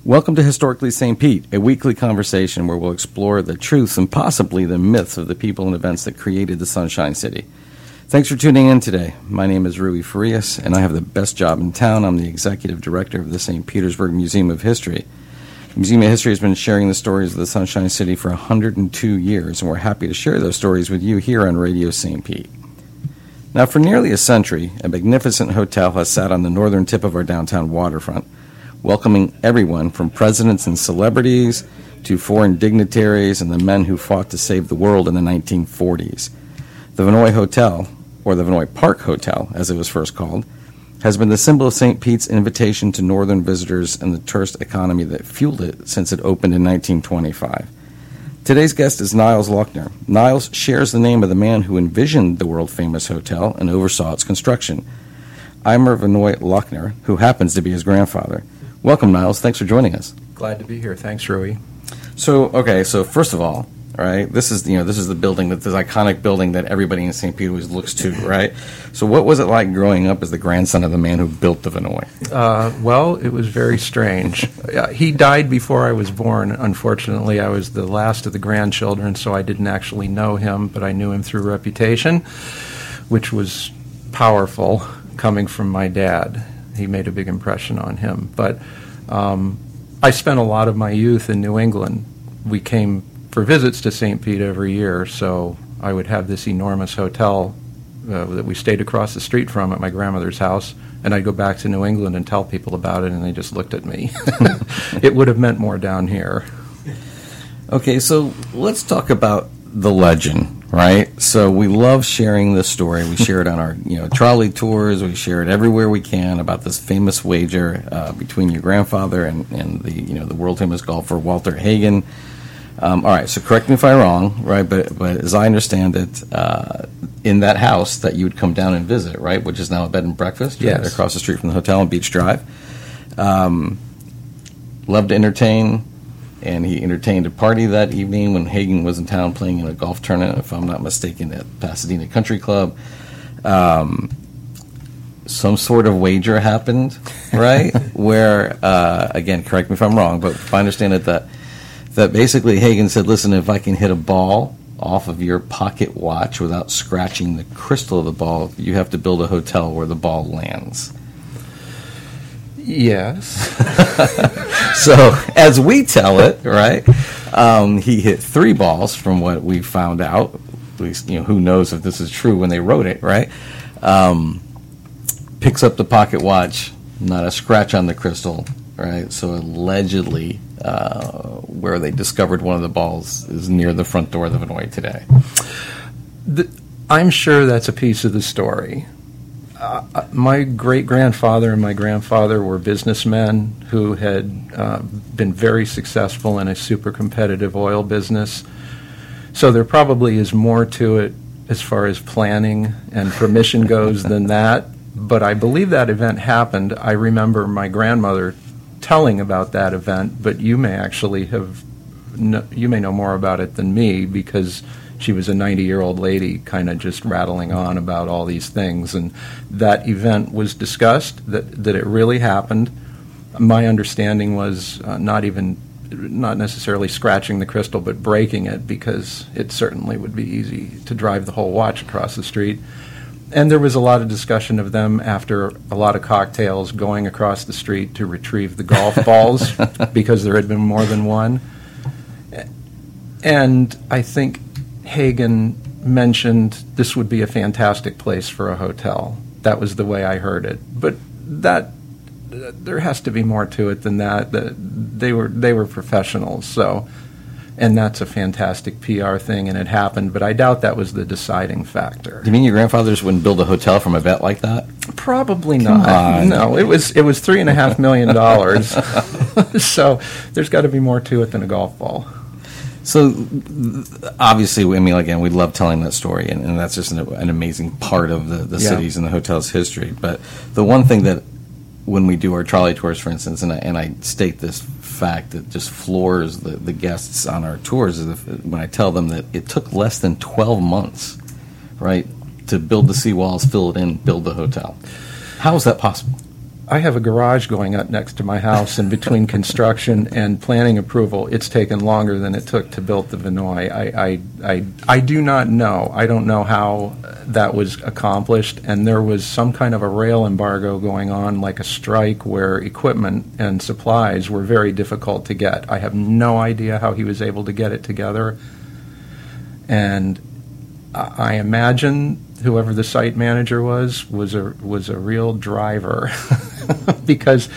Welcome to Historically St. Pete, a weekly conversation where we'll explore the truths and possibly the myths of the people and events that created the Sunshine City. Thanks for tuning in today. My name is Rui Farias, and I have the best job in town. I'm the executive director of the St. Petersburg Museum of History. The Museum of History has been sharing the stories of the Sunshine City for 102 years, and we're happy to share those stories with you here on Radio St. Pete. Now, for nearly a century, a magnificent hotel has sat on the northern tip of our downtown waterfront, welcoming everyone from presidents and celebrities to foreign dignitaries and the men who fought to save the world in the 1940s. The Vinoy Hotel, or the Vinoy Park Hotel, as it was first called, has been the symbol of St. Pete's invitation to northern visitors and the tourist economy that fueled it since it opened in 1925. Today's guest is Niles Lochner. Niles shares the name of the man who envisioned the world-famous hotel and oversaw its construction, Eimer Vinoy Lochner, who happens to be his grandfather. Welcome, Niles. Thanks for joining us. Glad to be here. Thanks, Rui. So first of all, right, this is the building, this iconic building that everybody in St. Pete always looks to, right? So what was it like growing up as the grandson of the man who built the Vinoy? Well, it was very strange. He died before I was born. Unfortunately, I was the last of the grandchildren, so I didn't actually know him, but I knew him through reputation, which was powerful coming from my dad. He made a big impression on him. But I spent a lot of my youth in New England. We came for visits to St. Pete every year, so I would have this enormous hotel that we stayed across the street from at my grandmother's house, and I'd go back to New England and tell people about it, and they just looked at me. It would have meant more down here. Okay, so let's talk about the legend, right? So we love sharing this story. We share it on our trolley tours. We share it everywhere we can about this famous wager between your grandfather and the world famous golfer Walter Hagen. All right, so correct me if I'm wrong, right? But as I understand it, in that house that you would come down and visit, right, which is now a bed and breakfast, yes, right, across the street from the hotel on Beach Drive. Loved to entertain, and he entertained a party that evening when Hagen was in town playing in a golf tournament, if I'm not mistaken, at Pasadena Country Club. Some sort of wager happened, right? Where, again, correct me if I'm wrong, but if I understand it, that basically Hagen said, listen, if I can hit a ball off of your pocket watch without scratching the crystal of the ball, you have to build a hotel where the ball lands. Yes. So, as we tell it, right, he hit 3 balls from what we found out. At least, who knows if this is true when they wrote it, right? Picks up the pocket watch, not a scratch on the crystal, right? So, allegedly, where they discovered one of the balls is near the front door of the Vinoy today. I'm sure that's a piece of the story. My great-grandfather and my grandfather were businessmen who had been very successful in a super competitive oil business. So there probably is more to it as far as planning and permission goes than that. But I believe that event happened. I remember my grandmother telling about that event, but you may know more about it than me because she was a 90-year-old lady kind of just rattling on about all these things. And that event was discussed, that it really happened. My understanding was not necessarily scratching the crystal, but breaking it, because it certainly would be easy to drive the whole watch across the street. And there was a lot of discussion of them after a lot of cocktails going across the street to retrieve the golf balls because there had been more than one. And I think Hagen mentioned this would be a fantastic place for a hotel. That was the way I heard it. But there has to be more to it than that. They were professionals, so, and that's a fantastic PR thing, and it happened. But I doubt that was the deciding factor. You mean your grandfathers wouldn't build a hotel from a bet like that? Probably not. No, it was $3.5 million. So there's got to be more to it than a golf ball. So, obviously, I mean, again, we love telling that story, and that's just an amazing part of the city's and the hotel's history. But the one thing that, when we do our trolley tours, for instance, and I state this fact that just floors the guests on our tours, is when I tell them that it took less than 12 months, right, to build the seawalls, fill it in, build the hotel. How is that possible? I have a garage going up next to my house, and between construction and planning approval, it's taken longer than it took to build the Vinoy. I do not know. I don't know how that was accomplished, and there was some kind of a rail embargo going on, like a strike, where equipment and supplies were very difficult to get. I have no idea how he was able to get it together, and I imagine whoever the site manager was a real driver, because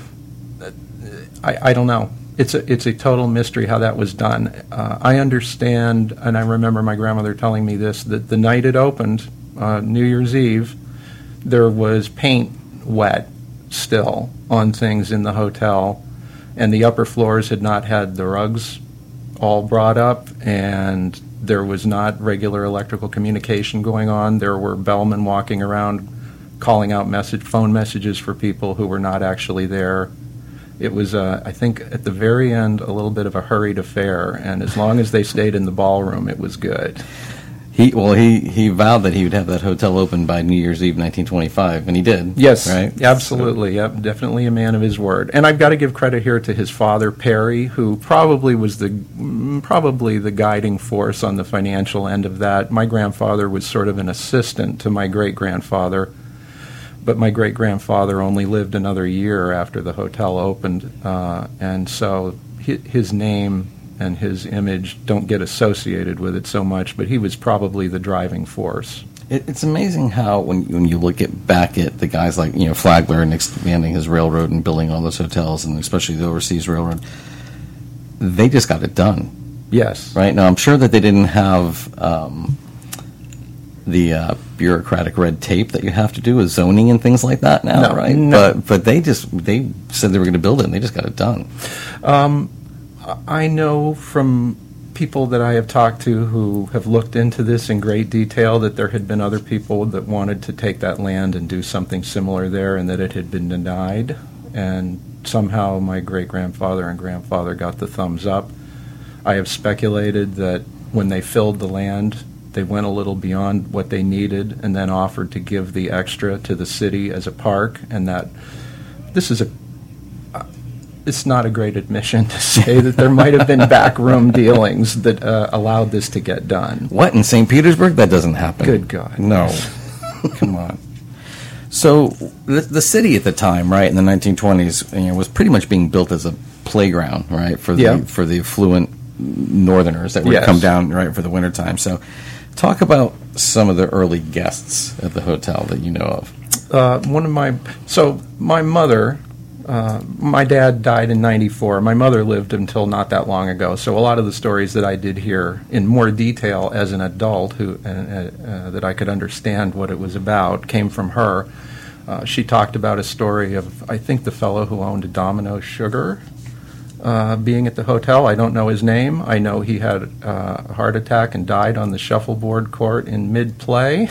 I don't know. It's a total mystery how that was done. I understand, and I remember my grandmother telling me this, that the night it opened, New Year's Eve, there was paint wet still on things in the hotel, and the upper floors had not had the rugs all brought up, and there was not regular electrical communication going on. There were bellmen walking around calling out phone messages for people who were not actually there. It was, I think, at the very end, a little bit of a hurried affair, and as long as they stayed in the ballroom, it was good. He vowed that he would have that hotel open by New Year's Eve 1925, and he did. Yes, right? Absolutely. Yep, definitely a man of his word. And I've got to give credit here to his father, Perry, who probably was the guiding force on the financial end of that. My grandfather was sort of an assistant to my great-grandfather, but my great-grandfather only lived another year after the hotel opened, and so his name and his image don't get associated with it so much, but he was probably the driving force. It's amazing how when you look back at the guys like Flagler and expanding his railroad and building all those hotels, and especially the overseas railroad, they just got it done. Yes. Right? Now, I'm sure that they didn't have the bureaucratic red tape that you have to do with zoning and things like that now, no, right? No. But they said they were going to build it, and they just got it done. I know from people that I have talked to who have looked into this in great detail that there had been other people that wanted to take that land and do something similar there, and that it had been denied, and somehow my great-grandfather and grandfather got the thumbs up. I have speculated that when they filled the land, they went a little beyond what they needed and then offered to give the extra to the city as a park, and that this is it's not a great admission to say that there might have been backroom dealings that allowed this to get done. What, in St. Petersburg? That doesn't happen. Good God. No. Come on. So the city at the time, right, in the 1920s, was pretty much being built as a playground, right, for the affluent northerners that would come down, right, for the wintertime. So talk about some of the early guests at the hotel that you know of. My mother... my dad died in '94. My mother lived until not that long ago. So a lot of the stories that I did hear in more detail as an adult, that I could understand what it was about, came from her. She talked about a story of, I think, the fellow who owned a Domino Sugar being at the hotel. I don't know his name. I know he had a heart attack and died on the shuffleboard court in mid-play.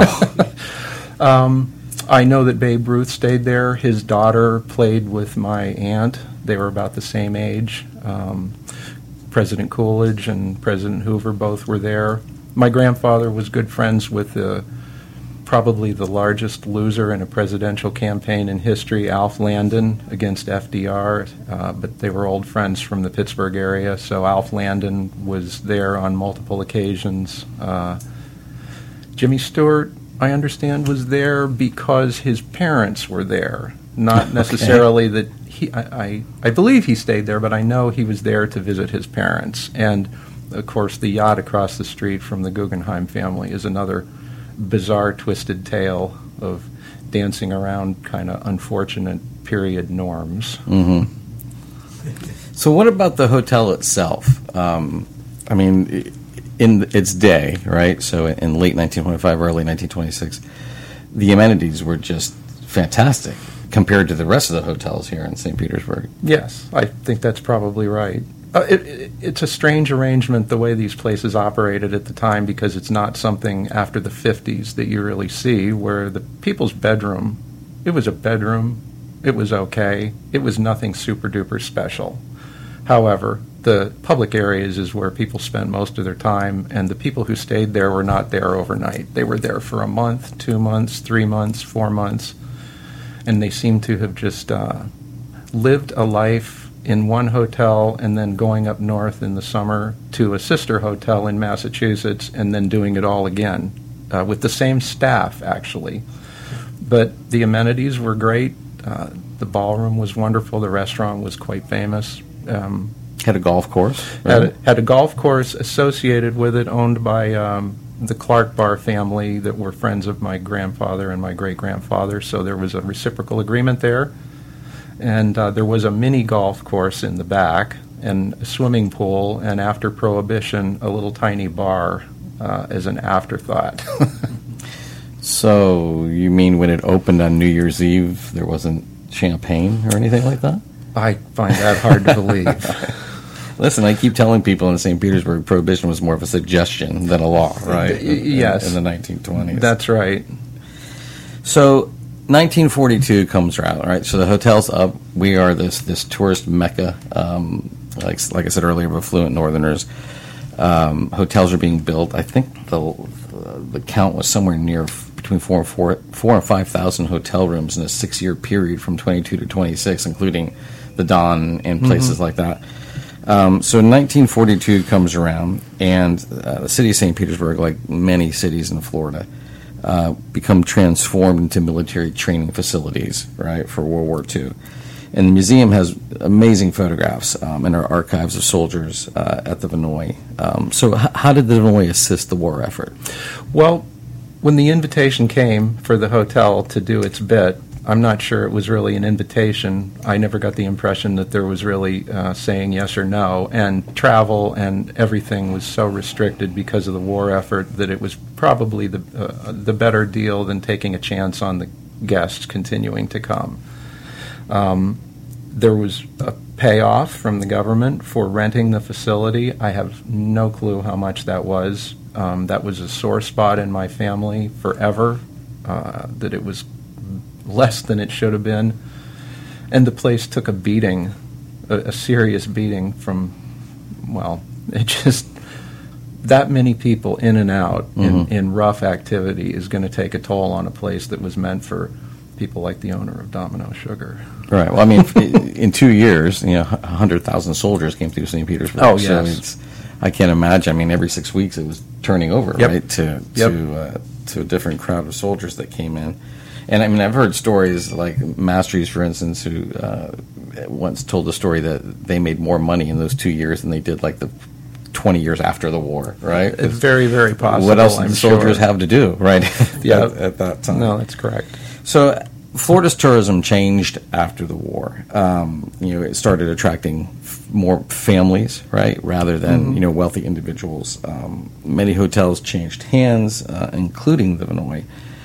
Oh. I know that Babe Ruth stayed there. His daughter played with my aunt. They were about the same age. President Coolidge and President Hoover both were there. My grandfather was good friends with probably the largest loser in a presidential campaign in history, Alf Landon, against FDR, but they were old friends from the Pittsburgh area, so Alf Landon was there on multiple occasions. Jimmy Stewart, I understand, was there because his parents were there, not necessarily that he. I believe he stayed there, but I know he was there to visit his parents. And of course, the yacht across the street from the Guggenheim family is another bizarre, twisted tale of dancing around kind of unfortunate period norms. Mm-hmm. So, what about the hotel itself? I mean, in its day, right? So in late 1925, early 1926, the amenities were just fantastic compared to the rest of the hotels here in St. Petersburg. Yes, I think that's probably right. It's a strange arrangement the way these places operated at the time, because it's not something after the 50s that you really see, where the people's bedroom, it was a bedroom, it was okay, it was nothing super-duper special. However, the public areas is where people spent most of their time, and the people who stayed there were not there overnight. They were there for a month, 2 months, 3 months, 4 months, and they seem to have just lived a life in one hotel and then going up north in the summer to a sister hotel in Massachusetts and then doing it all again with the same staff, actually. But the amenities were great. The ballroom was wonderful. The restaurant was quite famous. Had a golf course, right? Had a golf course associated with it, owned by the Clark Barr family that were friends of my grandfather and my great-grandfather, so there was a reciprocal agreement there. And there was a mini golf course in the back and a swimming pool, and after Prohibition, a little tiny bar as an afterthought. So you mean when it opened on New Year's Eve, there wasn't champagne or anything like that? I find that hard to believe. Listen, I keep telling people in St. Petersburg, Prohibition was more of a suggestion than a law, right? Yes. In the 1920s. That's right. So 1942 comes around, right? So the hotel's up. We are this tourist mecca, like I said earlier, of affluent Northerners. Hotels are being built. I think the count was somewhere near between 4 and 5,000 hotel rooms in a 6-year period from 22 to 26, including the Don and places like that. So 1942 comes around, and the city of St. Petersburg, like many cities in Florida, become transformed into military training facilities, right, for World War II. And the museum has amazing photographs in our archives of soldiers at the Vinoy. So how did the Vinoy assist the war effort? Well, when the invitation came for the hotel to do its bit, I'm not sure it was really an invitation. I never got the impression that there was really saying yes or no. And travel and everything was so restricted because of the war effort that it was probably the better deal than taking a chance on the guests continuing to come. There was a payoff from the government for renting the facility. I have no clue how much that was. That was a sore spot in my family forever, that it was less than it should have been. And the place took a beating, a serious beating from, well, it just, that many people in and out in rough activity is going to take a toll on a place that was meant for people like the owner of Domino Sugar. Right. Well, I mean, in 2 years, 100,000 soldiers came through St. Petersburg. Oh, yes. So I can't imagine. I mean, every 6 weeks it was turning over, right, to a different crowd of soldiers that came in. And I mean, I've heard stories like Mastries, for instance, who once told the story that they made more money in those 2 years than they did like the 20 years after the war, right? It's very, very possible. What else did the soldiers have to do, right? At that time. No, that's correct. So Florida's tourism changed after the war. It started attracting more families, right, rather than wealthy individuals. Many hotels changed hands, including the Vinoy.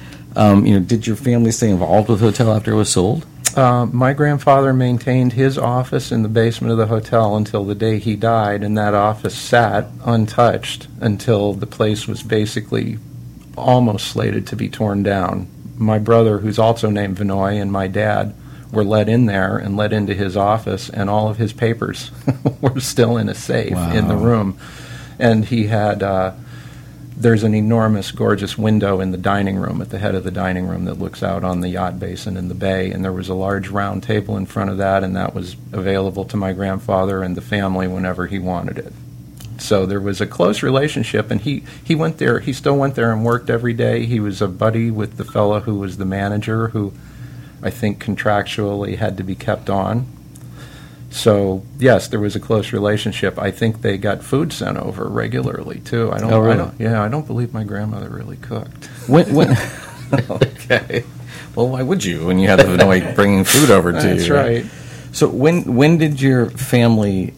Did your family stay involved with the hotel after it was sold? My grandfather maintained his office in the basement of the hotel until the day he died, and that office sat untouched until the place was basically almost slated to be torn down. My brother, who's also named Vinoy, and my dad were let in there and let into his office, and all of his papers were still in a safe in the room. And he had, there's an enormous, gorgeous window in the dining room, at the head of the dining room, that looks out on the yacht basin in the bay, and there was a large round table in front of that, and that was available to my grandfather and the family whenever he wanted it. So there was a close relationship, and he went there. He still went there and worked every day. He was a buddy with the fellow who was the manager, who I think contractually had to be kept on. So yes, there was a close relationship. I think they got food sent over regularly too. I don't believe my grandmother really cooked. When okay. Well, why would you when you had the Vinoy bringing food over to you? That's right. So when did your family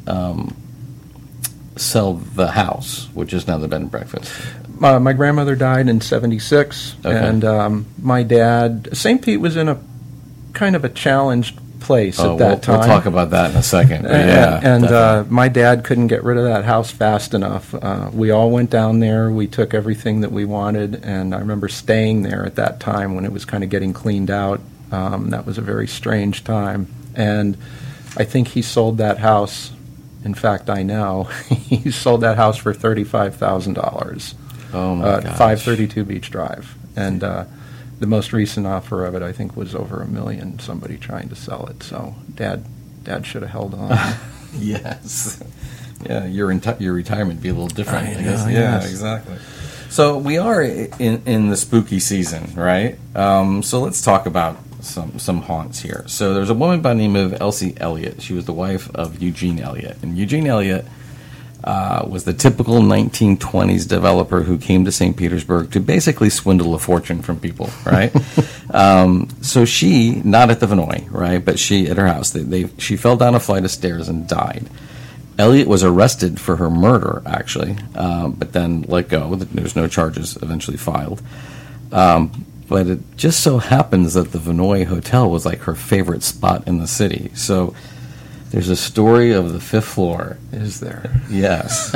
sell the house, which is now the bed and breakfast? My grandmother died in '76, and my dad, St. Pete was in a kind of a challenged place at that time. We'll talk about that in a second. And my dad couldn't get rid of that house fast enough. We all went down there. We took everything that we wanted, and I remember staying there at that time when it was kind of getting cleaned out. That was a very strange time. And I think he sold that house. In fact, I know. He sold that house for $35,000. Oh, my gosh. 532 Beach Drive. And the most recent offer of it, I think, was over $1 million. Somebody trying to sell it. So Dad should have held on. Yes. Yeah, your retirement would be a little different. I I guess. know, Yeah, yes. exactly. So we are in the spooky season, right? So let's talk about some haunts here. So there's a woman by the name of Elsie Elliott. She was the wife of Eugene Elliott. And Eugene Elliott was the typical 1920s developer who came to St. Petersburg to basically swindle a fortune from people, right? So she, not at the Vinoy, right, but she, at her house, she fell down a flight of stairs and died. Elliott was arrested for her murder, actually, but then let go. There was no charges eventually filed. But it just so happens that the Vinoy Hotel was like her favorite spot in the city. So there's a story of the 5th floor. Is there? Yes.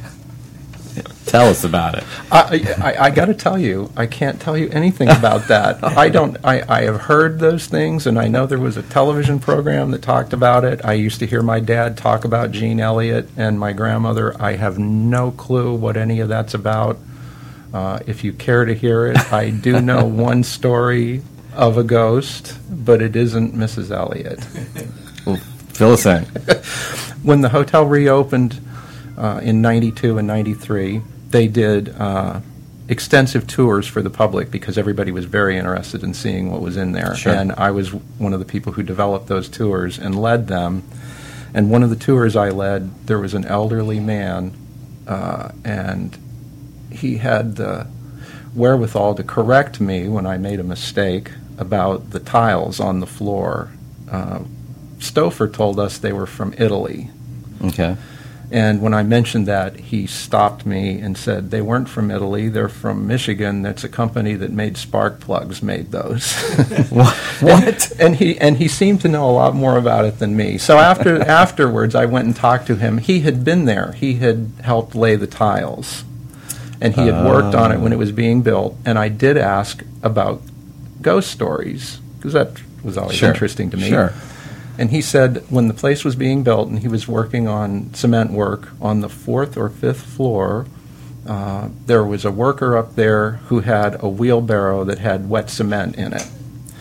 Tell us about it. I got to tell you, I can't tell you anything about that. I have heard those things, and I know there was a television program that talked about it. I used to hear my dad talk about Gene Elliott and my grandmother. I have no clue what any of that's about. If you care to hear it, I do know one story of a ghost, but it isn't Mrs. Elliott. Well, fill us in. When the hotel reopened in 92 and 93, they did extensive tours for the public because everybody was very interested in seeing what was in there. Sure. And I was one of the people who developed those tours and led them. And one of the tours I led, there was an elderly man, and he had the wherewithal to correct me when I made a mistake about the tiles on the floor. Stouffer told us they were from Italy. Okay. And when I mentioned that, he stopped me and said, they weren't from Italy, they're from Michigan. That's a company that made spark plugs made those. What? And he seemed to know a lot more about it than me. So afterwards, I went and talked to him. He had been there. He had helped lay the tiles. And he had worked on it when it was being built. And I did ask about ghost stories, because that was always interesting to me. Sure. And he said when the place was being built and he was working on cement work on the 4th or 5th floor, there was a worker up there who had a wheelbarrow that had wet cement in it.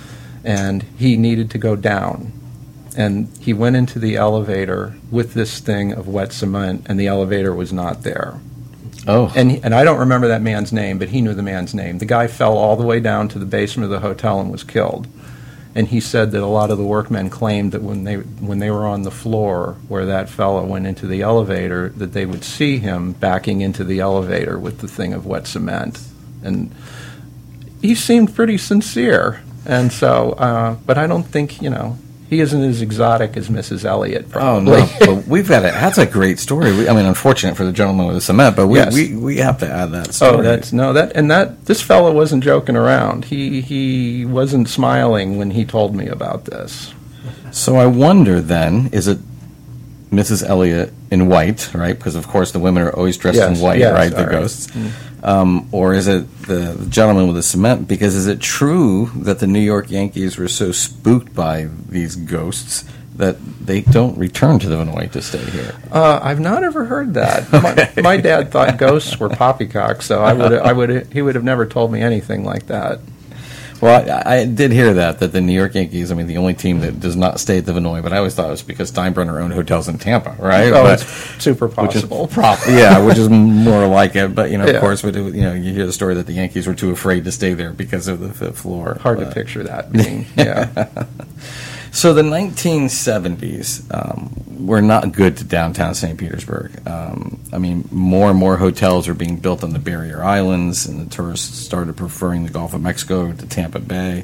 And he needed to go down. And he went into the elevator with this thing of wet cement, and the elevator was not there. Oh. And I don't remember that man's name, but he knew the man's name. The guy fell all the way down to the basement of the hotel and was killed. And he said that a lot of the workmen claimed that when they were on the floor where that fellow went into the elevator, that they would see him backing into the elevator with the thing of wet cement. And he seemed pretty sincere. And so, but I don't think, he isn't as exotic as Mrs. Elliott, probably. Oh, no. But we've got it. That's a great story. Unfortunate for the gentleman with the cement, but we have to add that story. This fellow wasn't joking around. He wasn't smiling when he told me about this. So I wonder then, is it Mrs. Elliott in white, right? Because, of course, the women are always dressed in white, right? The ghosts. Or is it the gentleman with the cement? Because is it true that the New York Yankees were so spooked by these ghosts that they don't return to the Vinoy to stay here? I've not ever heard that. My dad thought ghosts were poppycocks, so he would have never told me anything like that. Well, I did hear that the New York Yankees, the only team that does not stay at the Vinoy, but I always thought it was because Steinbrenner owned hotels in Tampa, right? Oh, it's super possible. Which is more like it. But, of course, you hear the story that the Yankees were too afraid to stay there because of the 5th floor. Hard to picture that being, yeah. So the 1970s were not good to downtown St. Petersburg. More and more hotels were being built on the barrier islands, and the tourists started preferring the Gulf of Mexico to Tampa Bay.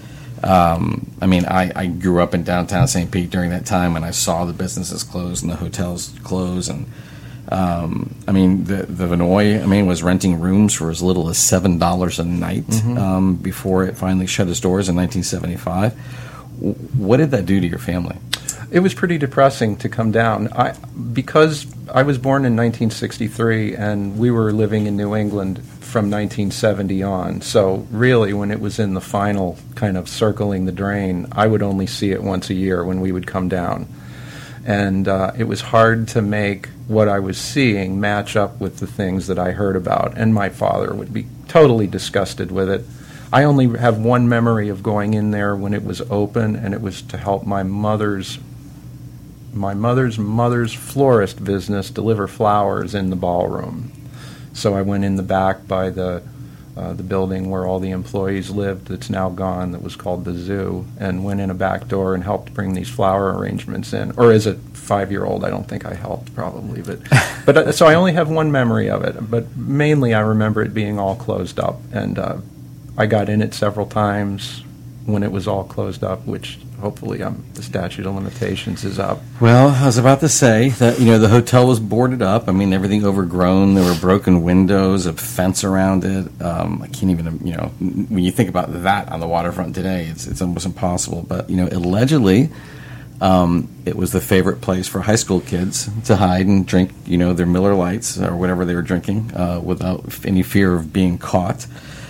I grew up in downtown St. Pete during that time, and I saw the businesses close and the hotels close. And the Vinoy, was renting rooms for as little as $7 a night before it finally shut its doors in 1975. What did that do to your family? It was pretty depressing to come down. Because I was born in 1963 and we were living in New England from 1970 on. So really, when it was in the final kind of circling the drain, I would only see it once a year when we would come down. And it was hard to make what I was seeing match up with the things that I heard about. And my father would be totally disgusted with it. I only have one memory of going in there when it was open, and it was to help my mother's mother's florist business deliver flowers in the ballroom. So I went in the back by the building where all the employees lived that's now gone, that was called the Zoo, and went in a back door and helped bring these flower arrangements in. Or as a 5-year-old, I don't think I helped, probably. But so I only have one memory of it, but mainly I remember it being all closed up. And I got in it several times when it was all closed up, which hopefully the statute of limitations is up. Well, I was about to say that, the hotel was boarded up. I mean, everything overgrown. There were broken windows, a fence around it. I can't even, when you think about that on the waterfront today, it's almost impossible. But, allegedly, it was the favorite place for high school kids to hide and drink, their Miller Lights or whatever they were drinking without any fear of being caught.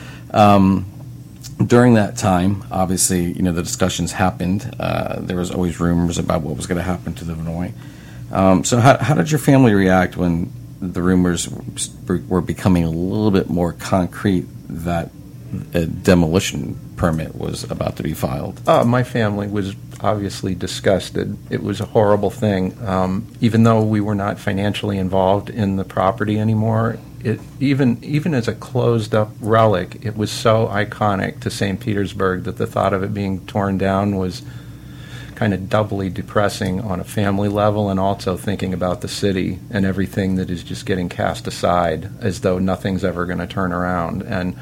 During that time, obviously, the discussions happened. There was always rumors about what was going to happen to the Vinoy. So how did your family react when the rumors were becoming a little bit more concrete that a demolition permit was about to be filed? My family was obviously disgusted. It was a horrible thing. Even though we were not financially involved in the property anymore, even as a closed-up relic, it was so iconic to St. Petersburg that the thought of it being torn down was kind of doubly depressing on a family level, and also thinking about the city and everything that is just getting cast aside as though nothing's ever going to turn around. And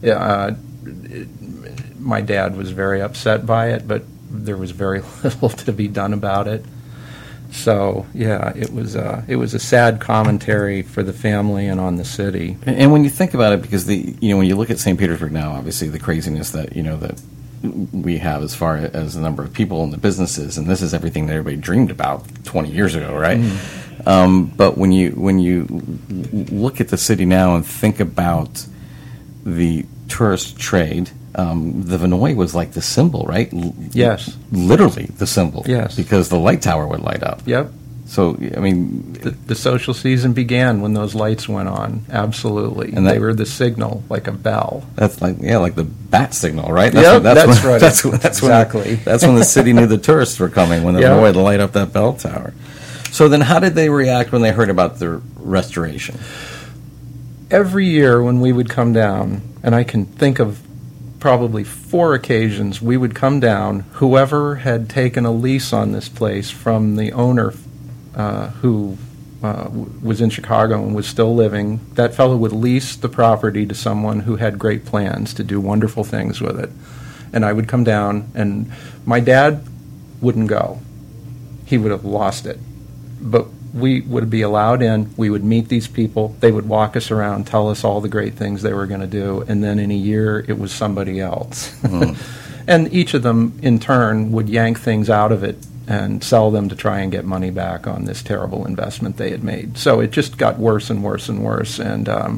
my dad was very upset by it, but there was very little to be done about it. So yeah, it was a sad commentary for the family and on the city. And when you think about it, because when you look at St. Petersburg now, obviously the craziness that that we have as far as the number of people and the businesses, and this is everything that everybody dreamed about 20 years ago, right? But when you look at the city now and think about the tourist trade, the Vinoy was like the symbol, right? Yes. Literally the symbol. Yes. Because the light tower would light up. Yep. So, I mean... The social season began when those lights went on. Absolutely. And they were the signal, like a bell. That's like the bat signal, right? That's right. That's exactly. That's when the city knew the tourists were coming, when the Vinoy would light up that bell tower. So then how did they react when they heard about the restoration? Every year when we would come down, and I can think of probably 4 occasions, we would come down, whoever had taken a lease on this place from the owner who was in Chicago and was still living, that fellow would lease the property to someone who had great plans to do wonderful things with it. And I would come down, and my dad wouldn't go. He would have lost it. But we would be allowed in, we would meet these people, they would walk us around, tell us all the great things they were going to do, and then in a year it was somebody else. And each of them, in turn, would yank things out of it and sell them to try and get money back on this terrible investment they had made. So it just got worse and worse and worse, and I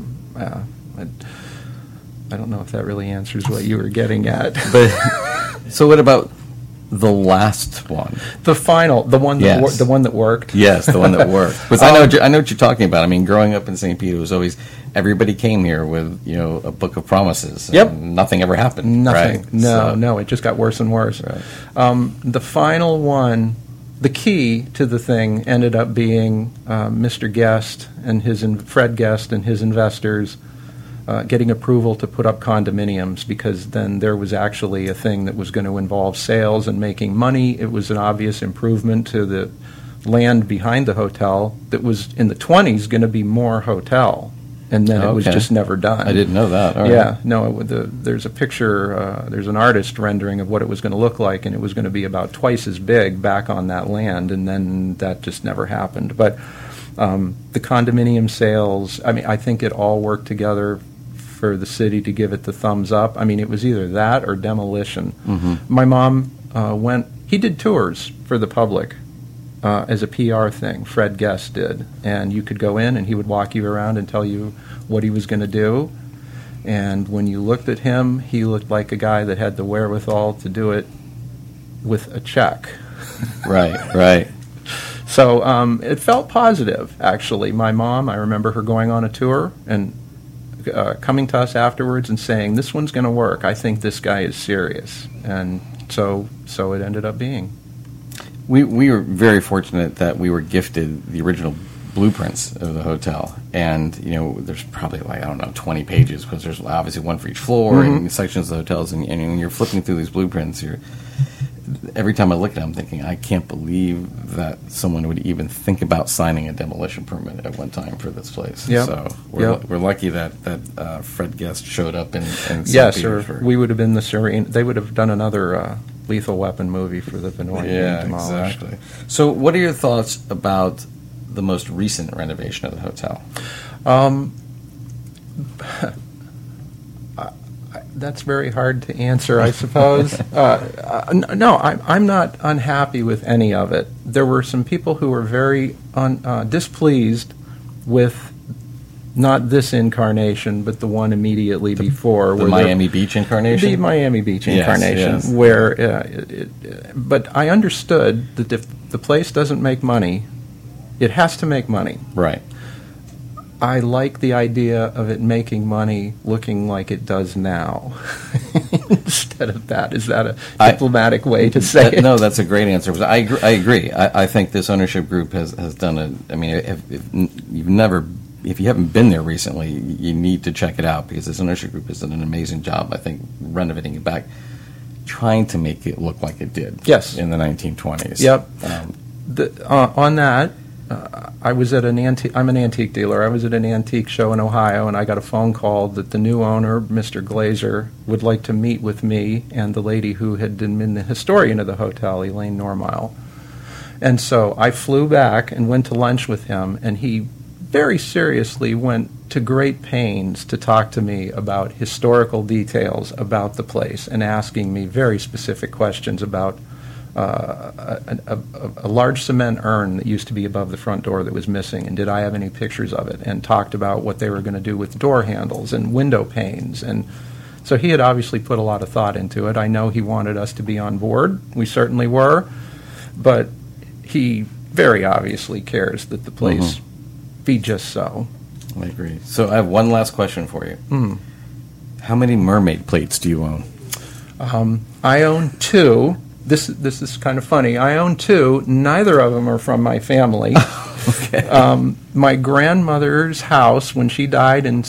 don't know if that really answers what you were getting at. But so what about the last one? The one that worked? Yes, the one that worked. Because I know what you're talking about. I mean, growing up in St. Peter, it was always, everybody came here with, a book of promises. Yep. And nothing ever happened. Nothing. Right? No, it just got worse and worse. Right. The final one, the key to the thing ended up being Mr. Guest and Fred Guest and his investors getting approval to put up condominiums, because then there was actually a thing that was going to involve sales and making money. It was an obvious improvement to the land behind the hotel that was in the 20s going to be more hotel, and then it was just never done. I didn't know that. All yeah, right. no, there's a picture, there's an artist rendering of what it was going to look like, and it was going to be about twice as big back on that land, and then that just never happened. But the condominium sales, I mean, I think it all worked together for the city to give it the thumbs up. I mean, it was either that or demolition. Mm-hmm. My mom he did tours for the public as a PR thing. Fred Guest did. And you could go in and he would walk you around and tell you what he was going to do. And when you looked at him, he looked like a guy that had the wherewithal to do it with a check. Right. So it felt positive, actually. My mom, I remember her going on a tour, and coming to us afterwards and saying, "This one's going to work. I think this guy is serious." And so it ended up being. We were very fortunate that we were gifted the original blueprints of the hotel, and there's probably 20 pages, because there's obviously one for each floor and sections of the hotels, and when you're flipping through these blueprints, every time I look at it, I'm thinking, I can't believe that someone would even think about signing a demolition permit at one time for this place. Yep. So we're lucky that Fred Guest showed up in St. Yes, Petersburg. or we would have been the Serene. They would have done another Lethal Weapon movie for the Vinoy being demolished. Exactly. So what are your thoughts about the most recent renovation of the hotel? That's very hard to answer, I suppose. No, I'm not unhappy with any of it. There were some people who were very displeased with not this incarnation, but the one immediately before. The Miami Beach incarnation? The Miami Beach incarnation, yes. where but I understood that if the place doesn't make money, it has to make money. Right. I like the idea of it making money looking like it does now instead of that. Is that a diplomatic way to say it? No, that's a great answer. I agree. I think this ownership group has done if you haven't been there recently, you need to check it out, because this ownership group has done an amazing job, I think, renovating it back, trying to make it look like it did in the 1920s. Yep. On that, I was at I'm an antique dealer. I was at an antique show in Ohio, and I got a phone call that the new owner, Mr. Glazer, would like to meet with me and the lady who had been the historian of the hotel, Elaine Normile. And so I flew back and went to lunch with him, and he very seriously went to great pains to talk to me about historical details about the place, and asking me very specific questions about a large cement urn that used to be above the front door that was missing, and did I have any pictures of it, and talked about what they were going to do with door handles and window panes. And so he had obviously put a lot of thought into it. I know he wanted us to be on board. We certainly were, but he very obviously cares that the place be just so. I agree. So I have one last question for you. How many mermaid plates do you own? I own 2. This is kind of funny. I own 2. Neither of them are from my family. Okay. My grandmother's house, when she died in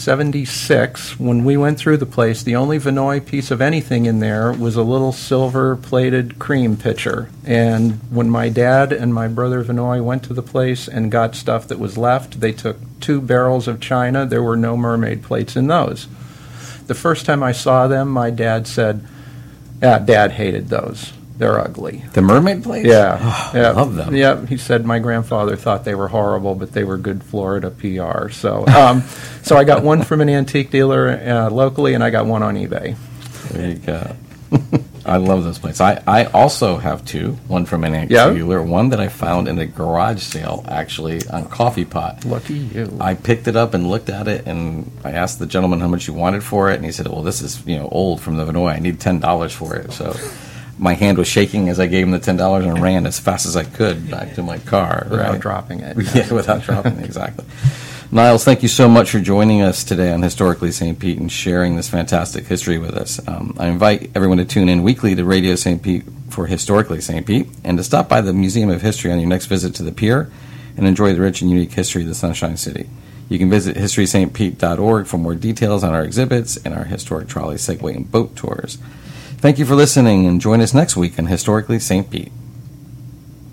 1976, when we went through the place, the only Vinoy piece of anything in there was a little silver-plated cream pitcher. And when my dad and my brother Vinoy went to the place and got stuff that was left, they took 2 barrels of china. There were no mermaid plates in those. The first time I saw them, my dad said, Dad hated those. They're ugly. The mermaid plates? Yeah. I love them. Yeah, he said my grandfather thought they were horrible, but they were good Florida PR. So so I got one from an antique dealer locally, and I got one on eBay. There you go. I love those plates. I also have 2, one from an antique dealer, one that I found in a garage sale, actually, on Coffee Pot. Lucky you. I picked it up and looked at it, and I asked the gentleman how much he wanted for it, and he said, well, this is old from the Vinoy. I need $10 for it. So my hand was shaking as I gave him the $10 and ran as fast as I could back to my car. Without dropping it. Yeah, without dropping it, exactly. Niles, thank you so much for joining us today on Historically St. Pete and sharing this fantastic history with us. I invite everyone to tune in weekly to Radio St. Pete for Historically St. Pete, and to stop by the Museum of History on your next visit to the pier and enjoy the rich and unique history of the Sunshine City. You can visit historystpete.org for more details on our exhibits and our historic trolley, segway, and boat tours. Thank you for listening, and join us next week on Historically St. Pete.